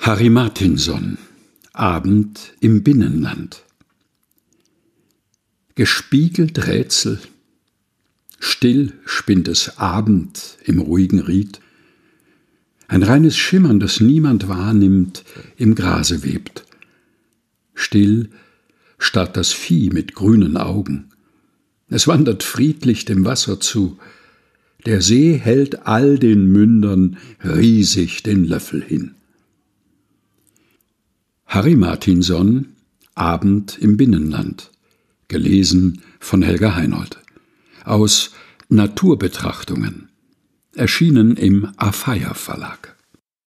Harry Martinson, Abend im Binnenland. Gespiegelt Rätsel, still spinnt es Abend im ruhigen Ried. Ein reines Schimmern, das niemand wahrnimmt, im Grase webt. Still starrt das Vieh mit grünen Augen. Es wandert friedlich dem Wasser zu. Der See hält all den Mündern riesig den Löffel hin. Harry Martinson, Abend im Binnenland. Gelesen von Helga Heinold. Aus Naturbetrachtungen. Erschienen im Afeier Verlag.